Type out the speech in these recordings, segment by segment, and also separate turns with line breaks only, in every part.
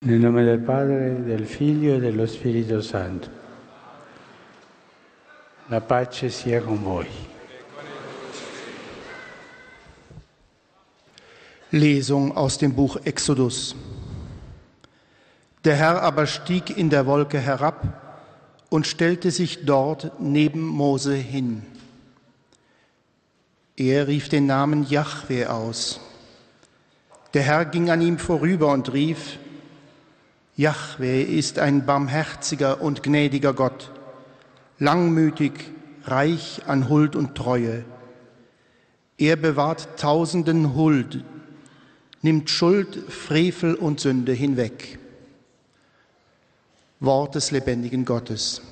Nel nome del Padre, del Figlio e dello Spirito Santo. La pace sia con voi.
Lesung aus dem Buch Exodus. Der Herr aber stieg in der Wolke herab und stellte sich dort neben Mose hin. Er rief den Namen Jahwe aus. Der Herr ging an ihm vorüber und rief: Jahwe ist ein barmherziger und gnädiger Gott, langmütig, reich an Huld und Treue. Er bewahrt Tausenden Huld, nimmt Schuld, Frevel und Sünde hinweg. Wort des lebendigen Gottes.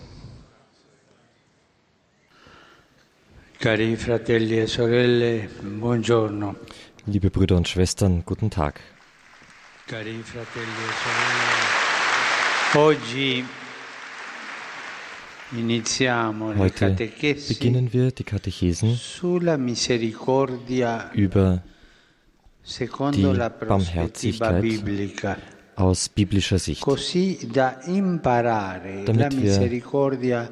Cari fratelli e sorelle, buongiorno.
Liebe Brüder und Schwestern, guten Tag.
Cari fratelli e sorelle, oggi iniziamo le
Heute
catechesi
beginnen wir die Katechesen
sulla misericordia
über
secondo
die
la prospettiva
Barmherzigkeit
biblica,
aus biblischer Sicht,
così da imparare la
damit wir
misericordia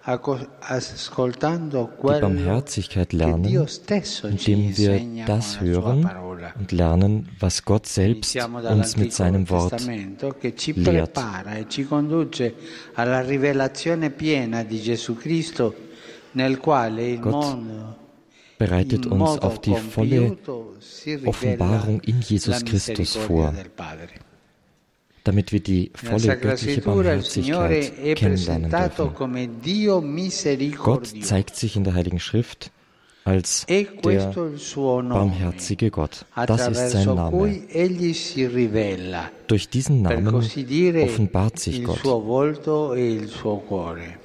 ascoltando
die
quello
Barmherzigkeit
che
lernen,
Dio stesso ci
indem wir
insegna
das
con la sua
hören
parola.
und lernen, was Gott selbst
Iniziamo
uns mit
dall'Antico
seinem Wort
Testamento che ci
lehrt.
prepara e ci conduce alla rivelazione piena di Gesù Cristo, nel quale il
Gott
mondo
bereitet
in
uns
modo
auf die volle
compiuto si rivela
Offenbarung in
la
Jesus Christus
misericordia
vor,
del Padre.
damit wir die
Nella
volle
Sacra
göttliche
Scrittura il Signore
Barmherzigkeit
è
kennenlernen
presentato
dürfen.
come Dio
Gott
misericordioso.
zeigt sich in der Heiligen Schrift als
E
der
questo il suo nome,
barmherzige Gott. Das ist sein
attraverso
Name.
cui egli si rivela,
Durch diesen
per
Namen
così dire,
offenbart sich
il
Gott.
suo volto e il suo cuore.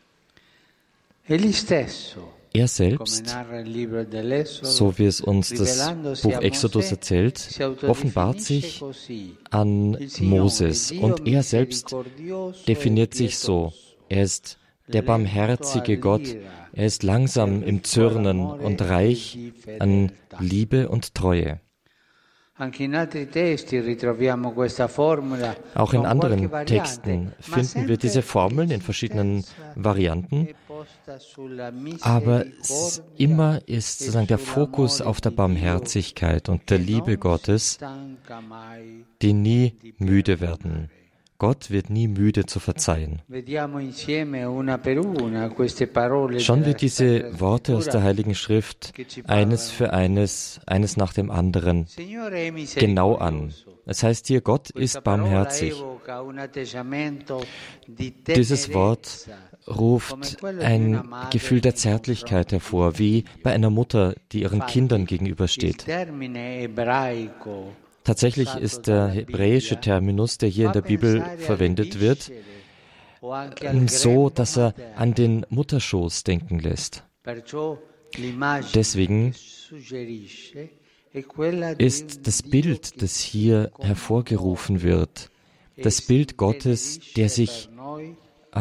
Egli stesso,
Er
come
selbst,
narra il libro dell'Esodo,
so wie es uns das
rivelandosi
Buch
a
Exodus
Mosè,
erzählt,
si
offenbart
autodefinisce
sich
così:
an
il Signore,
Moses
Dio
und er selbst
misericordioso
definiert
e
sich so.
pietoso,
Er ist der barmherzige
lento
Gott,
all'ira,
er ist langsam im Zürnen und reich an Liebe und Treue.
Anche in altri testi ritroviamo questa formula
Auch in
con
anderen
qualche variante,
Texten
ma
finden wir
sempre
diese Formeln in verschiedenen Varianten,
è posta sulla
aber
misericordia
immer ist
e
sozusagen der Fokus auf der Barmherzigkeit und der
che
Liebe
non
Gottes,
stanca mai.
die nie müde werden. Gott wird nie müde zu verzeihen.
Vediamo insieme una per una queste parole
Schauen wir
della
diese
Sacra
Worte aus der
Scrittura.
Heiligen Schrift eines für eines nach dem anderen
Signore è
genau an.
misericordioso.
Es heißt hier, Gott
Questa
ist
parola
barmherzig.
evoca un atteggiamento di
Dieses Wort
tenerezza,
ruft ein Gefühl der Zärtlichkeit hervor, wie bei einer Mutter, die ihren Kindern
Il
gegenübersteht.
termine ebraico
Tatsächlich ist der hebräische Terminus, der hier in der Bibel verwendet wird,
o anche al
so,
greco
dass er
materno.
an den Mutterschoß denken lässt.
Perciò l'immagine
Deswegen
che suggerisce è quella di
ist
un
das
Dio
Bild,
che
das
si
hier
commuove
hervorgerufen wird,
e
das
si
Bild Gottes, der
integrisce
sich
per noi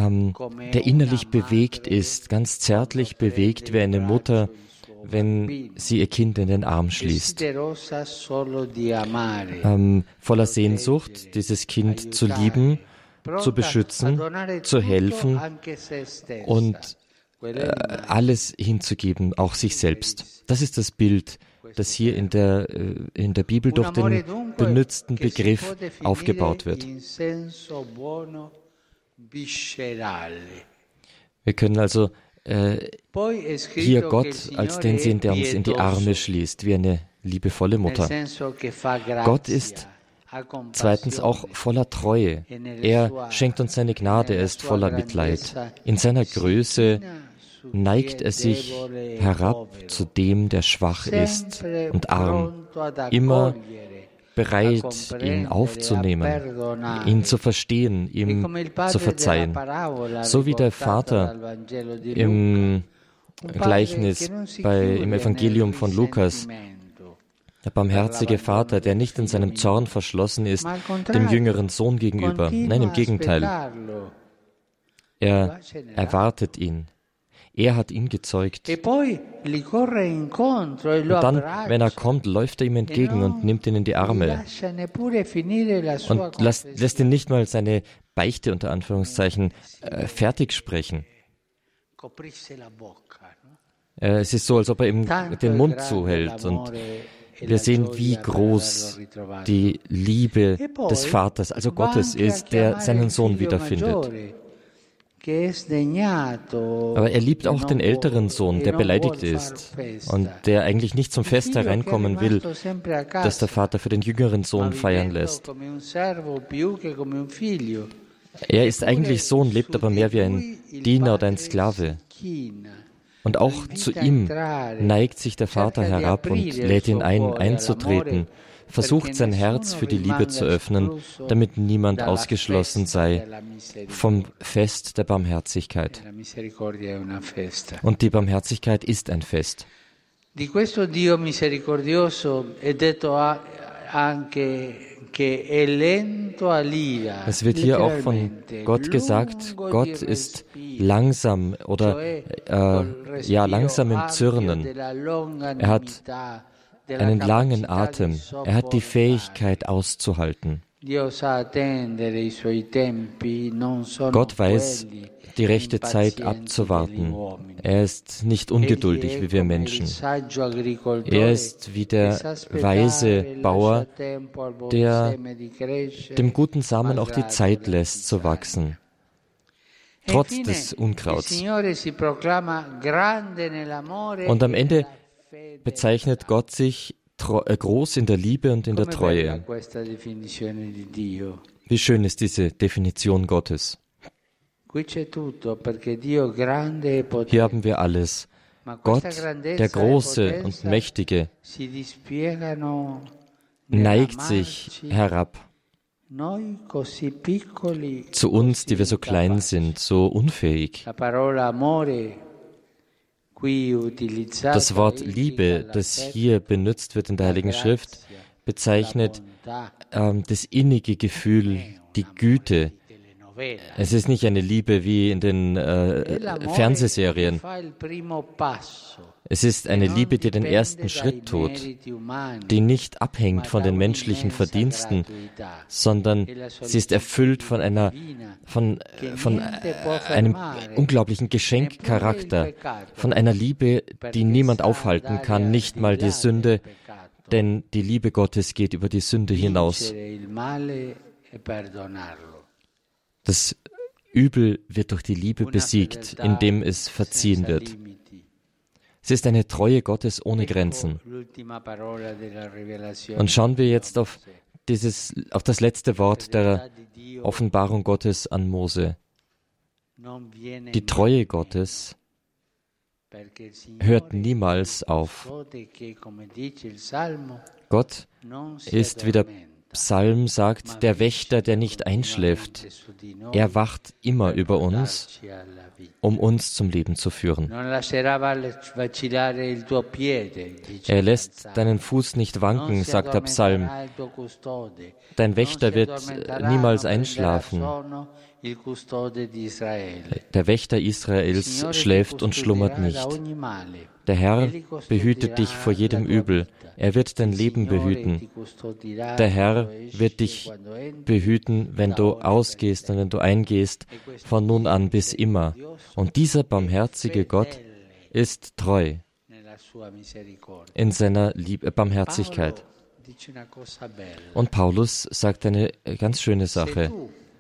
der innerlich bewegt ist, ganz zärtlich bewegt wie eine Mutter, wenn sie ihr Kind in den Arm schließt.
desiderosa solo di amare,
Voller Sehnsucht, dieses Kind zu lieben, zu beschützen, zu helfen
anche se stessa.
und
Quella è l'immagine.
alles hinzugeben, auch sich selbst. Das ist das Bild, das hier in der Bibel durch den benützten Begriff aufgebaut wird.
In senso buono, viscerale.
Wir können also
Poi è scritto
hier
che il
Gott
Signore
als den sehen, der uns in die Arme
pietoso,
schließt, wie eine liebevolle
nel
Mutter.
senso che fa grazia,
Gott ist
ha compassione,
zweitens auch voller Treue. Er schenkt uns seine Gnade, er ist voller Mitleid. In seiner Größe neigt er sich herab zu dem, der schwach ist
sempre
und arm,
pronto ad
immer
accogliere,
bereit,
a
ihn
comprendere, a
aufzunehmen,
perdonare.
ihn zu verstehen,
E
ihm
come il padre
zu verzeihen.
della parabola
So wie der
riportata
Vater
dal Vangelo di Luca,
im
un padre
Gleichnis
che non si
im
chiude
Evangelium
nel
von Lukas,
risentimento,
der barmherzige Vater, der nicht in seinem Zorn verschlossen ist,
ma al
dem
contrario,
jüngeren Sohn gegenüber.
continua
Nein, im
a
Gegenteil.
aspettarlo.
Er erwartet ihn. Er hat ihn gezeugt. Und dann, wenn er kommt, läuft er ihm entgegen und nimmt ihn in die Arme und lässt ihn nicht mal seine Beichte unter Anführungszeichen fertig sprechen. Es ist so, als ob er ihm den Mund zuhält, und wir sehen, wie groß die Liebe des Vaters, also Gottes, ist, der seinen Sohn wiederfindet. Aber er liebt auch den älteren Sohn, der beleidigt ist und der eigentlich nicht zum Fest hereinkommen will, das der Vater für den jüngeren Sohn feiern lässt. Er ist eigentlich Sohn, lebt aber mehr wie ein Diener oder ein Sklave. Und auch zu ihm neigt sich der Vater herab und lädt ihn ein, einzutreten, versucht sein Herz für die Liebe zu öffnen, damit niemand ausgeschlossen sei vom Fest der Barmherzigkeit. Und die Barmherzigkeit ist ein Fest.
Di questo Dio misericordioso è detto anche che è lento all'ira.
Es wird hier auch von Gott gesagt, Gott ist langsam oder langsam im Zürnen. Er hat einen langen Atem. Er hat die Fähigkeit auszuhalten. Gott weiß, die rechte Zeit abzuwarten. Er ist nicht ungeduldig wie wir Menschen. Er ist wie der weise Bauer, der dem guten Samen auch die Zeit lässt zu wachsen, trotz des Unkrauts. Und am Ende bezeichnet Gott sich groß in der Liebe und in der Treue. Wie schön ist diese Definition Gottes. Hier haben wir alles. Gott, der Große und Mächtige, neigt sich herab zu uns, die wir so klein sind, so unfähig. Das Wort Liebe, das hier benutzt wird in der Heiligen Schrift, bezeichnet das innige Gefühl, die Güte. Es ist nicht eine Liebe wie in den Fernsehserien. Es ist eine Liebe, die den ersten Schritt tut, die nicht abhängt von den menschlichen Verdiensten, sondern sie ist erfüllt von einem unglaublichen Geschenkcharakter, von einer Liebe, die niemand aufhalten kann, nicht mal die Sünde, denn die Liebe Gottes geht über die Sünde hinaus. Das Übel wird durch die Liebe besiegt, indem es verziehen wird. Es ist eine Treue Gottes ohne Grenzen. Und schauen wir jetzt auf das letzte Wort der Offenbarung Gottes an Mose. Die Treue Gottes hört niemals auf. Gott ist, wie der Psalm sagt, der Wächter, der nicht einschläft. Er wacht immer über uns, um uns zum Leben zu führen. Er lässt deinen Fuß nicht wanken, sagt der Psalm. Dein Wächter wird niemals einschlafen. Der Wächter Israels schläft und schlummert nicht. Der Herr behütet dich vor jedem Übel. Er wird dein Leben behüten. Der Herr wird dich behüten, wenn du ausgehst und wenn du eingehst, von nun an bis immer. Und dieser barmherzige Gott ist treu in seiner Barmherzigkeit. Und Paulus sagt eine ganz schöne Sache.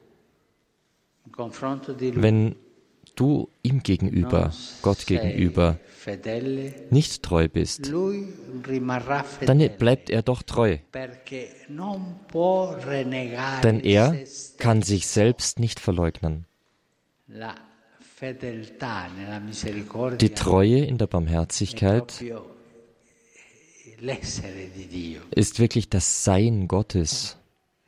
Wenn du ihm gegenüber, Gott gegenüber, nicht treu bist, dann bleibt er doch treu. Denn er kann sich selbst nicht verleugnen. Die Treue in der Barmherzigkeit ist wirklich das Sein Gottes.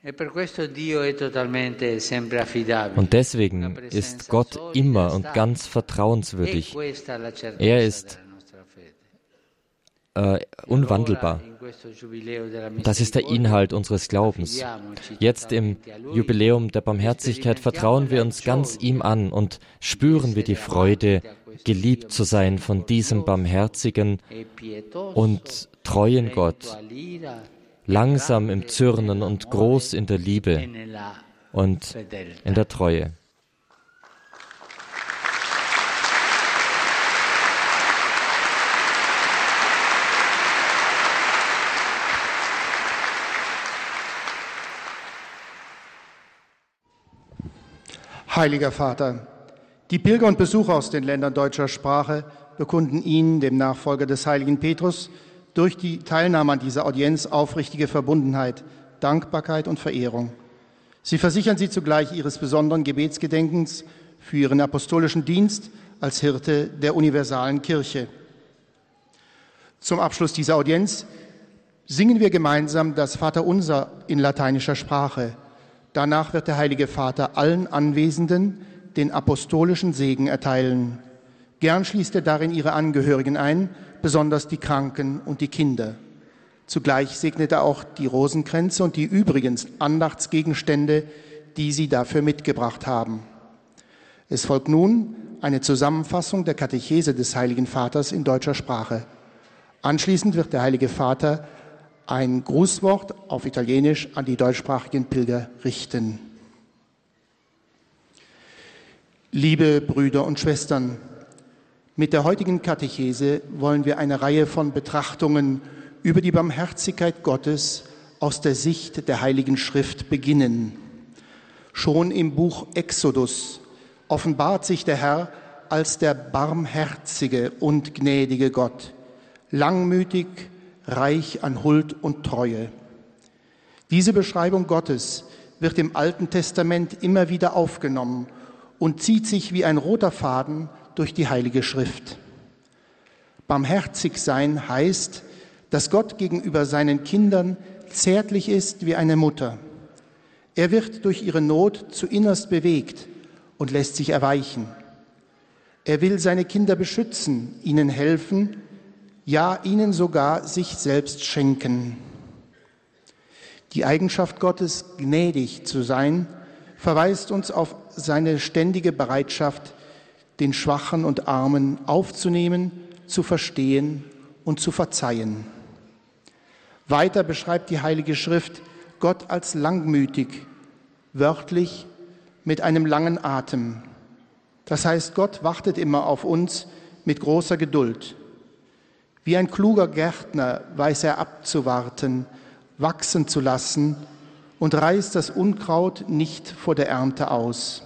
Und deswegen ist Gott immer und ganz vertrauenswürdig. Er ist unwandelbar. Das ist der Inhalt unseres Glaubens. Jetzt im Jubiläum der Barmherzigkeit vertrauen wir uns ganz ihm an und spüren wir die Freude, geliebt zu sein von diesem barmherzigen und treuen Gott, langsam im Zürnen und groß in der Liebe und in der Treue.
Heiliger Vater, die Pilger und Besucher aus den Ländern deutscher Sprache bekunden Ihnen, dem Nachfolger des heiligen Petrus, durch die Teilnahme an dieser Audienz aufrichtige Verbundenheit, Dankbarkeit und Verehrung. Sie versichern Sie zugleich Ihres besonderen Gebetsgedenkens für Ihren apostolischen Dienst als Hirte der universalen Kirche. Zum Abschluss dieser Audienz singen wir gemeinsam das Vaterunser in lateinischer Sprache. Danach wird der Heilige Vater allen Anwesenden den apostolischen Segen erteilen. Gern schließt er darin ihre Angehörigen ein, besonders die Kranken und die Kinder. Zugleich segnet er auch die Rosenkränze und die übrigen Andachtsgegenstände, die sie dafür mitgebracht haben. Es folgt nun eine Zusammenfassung der Katechese des Heiligen Vaters in deutscher Sprache. Anschließend wird der Heilige Vater ein Grußwort auf Italienisch an die deutschsprachigen Pilger richten. Liebe Brüder und Schwestern, mit der heutigen Katechese wollen wir eine Reihe von Betrachtungen über die Barmherzigkeit Gottes aus der Sicht der Heiligen Schrift beginnen. Schon im Buch Exodus offenbart sich der Herr als der barmherzige und gnädige Gott, langmütig, reich an Huld und Treue. Diese Beschreibung Gottes wird im Alten Testament immer wieder aufgenommen und zieht sich wie ein roter Faden durch die Heilige Schrift. Barmherzig sein heißt, dass Gott gegenüber seinen Kindern zärtlich ist wie eine Mutter. Er wird durch ihre Not zu innerst bewegt und lässt sich erweichen. Er will seine Kinder beschützen, ihnen helfen, ja, ihnen sogar sich selbst schenken. Die Eigenschaft Gottes, gnädig zu sein, verweist uns auf seine ständige Bereitschaft, den Schwachen und Armen aufzunehmen, zu verstehen und zu verzeihen. Weiter beschreibt die Heilige Schrift Gott als langmütig, wörtlich mit einem langen Atem. Das heißt, Gott wartet immer auf uns mit großer Geduld. Wie ein kluger Gärtner weiß er abzuwarten, wachsen zu lassen und reißt das Unkraut nicht vor der Ernte aus.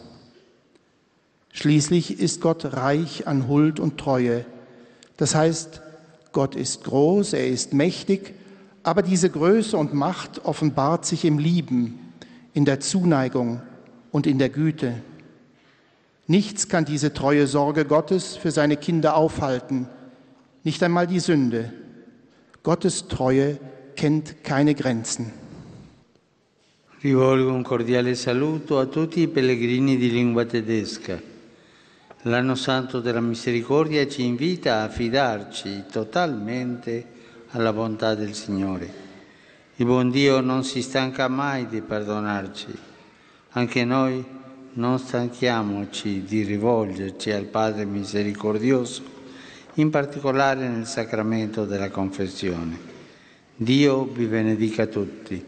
Schließlich ist Gott reich an Huld und Treue. Das heißt, Gott ist groß, er ist mächtig, aber diese Größe und Macht offenbart sich im Lieben, in der Zuneigung und in der Güte. Nichts kann diese treue Sorge Gottes für seine Kinder aufhalten, nicht einmal die Sünde. Gottes Treue kennt keine Grenzen.
Rivolgo un cordiale saluto a tutti i pellegrini di lingua tedesca. L'anno santo della misericordia ci invita a fidarci totalmente alla bontà del Signore. Il buon Dio non si stanca mai di perdonarci. Anche noi non stanchiamoci di rivolgerci al Padre misericordioso, in particolare nel sacramento della confessione. Dio vi benedica tutti.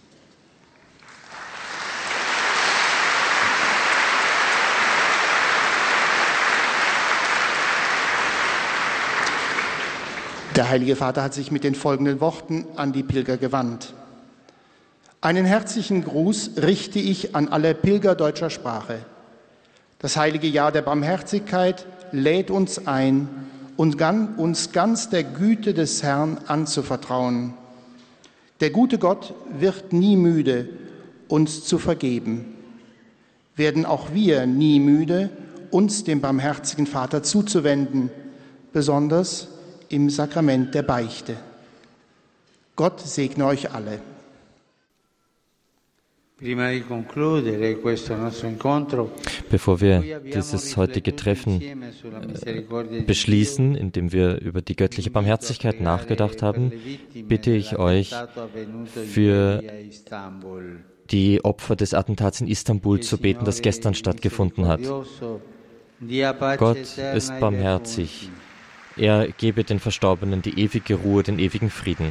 Der Heilige Vater hat sich mit den folgenden Worten an die Pilger gewandt. Einen herzlichen Gruß richte ich an alle Pilger deutscher Sprache. Das heilige Jahr der Barmherzigkeit lädt uns ein, uns ganz der Güte des Herrn anzuvertrauen. Der gute Gott wird nie müde, uns zu vergeben. Werden auch wir nie müde, uns dem barmherzigen Vater zuzuwenden, besonders im Sakrament der Beichte. Gott segne euch alle.
Bevor wir dieses heutige Treffen beschließen, indem wir über die göttliche Barmherzigkeit nachgedacht haben, bitte ich euch, für die Opfer des Attentats in Istanbul zu beten, das gestern stattgefunden hat. Gott ist barmherzig. Er gebe den Verstorbenen die ewige Ruhe, den ewigen Frieden.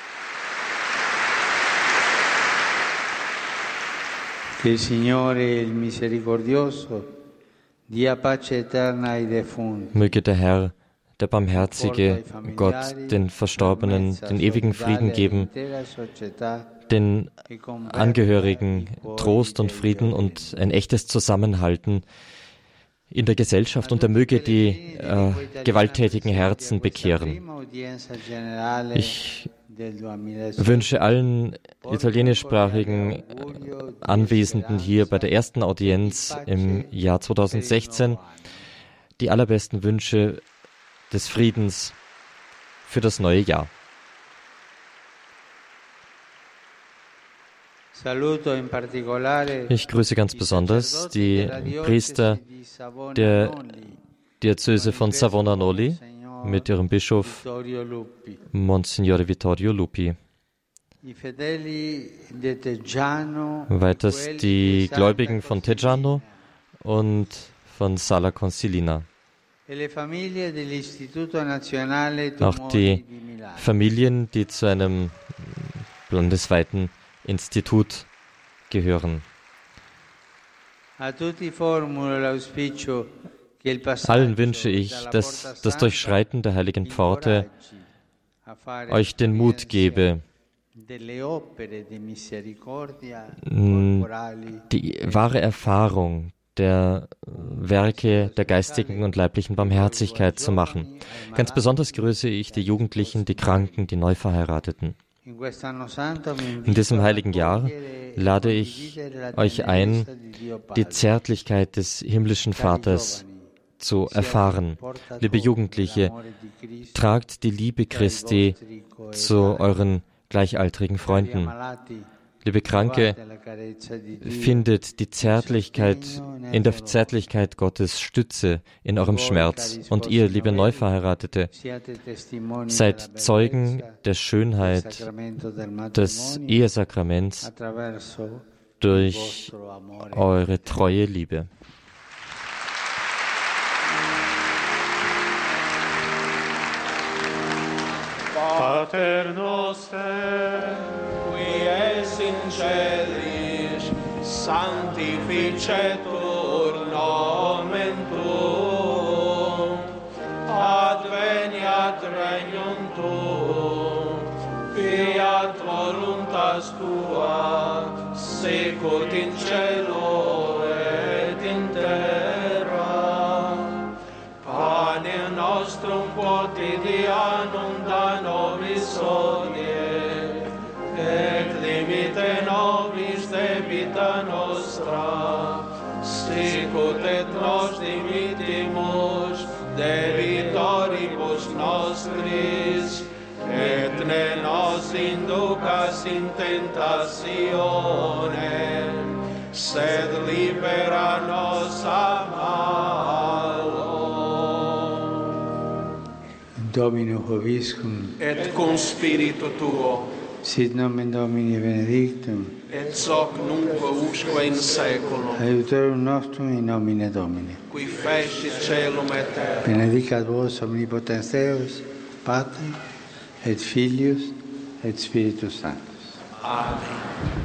Möge der Herr, der barmherzige Gott, den Verstorbenen den ewigen Frieden geben, den Angehörigen Trost und Frieden und ein echtes Zusammenhalten in der Gesellschaft, und er möge die gewalttätigen Herzen bekehren. Ich wünsche allen italienischsprachigen Anwesenden hier bei der ersten Audienz im Jahr 2016 die allerbesten Wünsche des Friedens für das neue Jahr. Ich grüße ganz besonders die Priester der Diözese von Savona-Noli mit ihrem Bischof Monsignore Vittorio Lupi. Weiters die Gläubigen von Teggiano und von Sala Consilina. Auch die Familien, die zu einem landesweiten Institut gehören. Allen wünsche ich, dass das Durchschreiten der heiligen Pforte euch den Mut gebe, die wahre Erfahrung der Werke der geistigen und leiblichen Barmherzigkeit zu machen. Ganz besonders grüße ich die Jugendlichen, die Kranken, die Neuverheirateten. In diesem heiligen Jahr lade ich euch ein, die Zärtlichkeit des himmlischen Vaters zu erfahren. Liebe Jugendliche, tragt die Liebe Christi zu euren gleichaltrigen Freunden. Liebe Kranke, findet die Zärtlichkeit, in der Zärtlichkeit Gottes Stütze in eurem Schmerz. Und ihr, liebe Neuverheiratete, seid Zeugen der Schönheit des Ehesakraments durch eure treue Liebe.
Pater noster, qui es in celis, sanctificetur nomen tuum, adveniat regnum tuum, fiat voluntas tua, sicut in cielo et in terra. Pane nostrum quotidianum da nobis hodie, et limite nobis debita nostra, sicut et nos dimitimus debitoribus nostris, et ne nos inducas in tentationem, sed libera nos a malo.
Domino Hoviscum,
et cum spiritu tuo,
sit nomen Domini benedictum,
et hoc nunc usque in saeculum,
aiutorium nostrum in nomine Domini,
qui fecit caelum et terra.
Benedicat vos omnipotens Deus, Pater, et Filius, et Spiritus Sanctus.
Amen.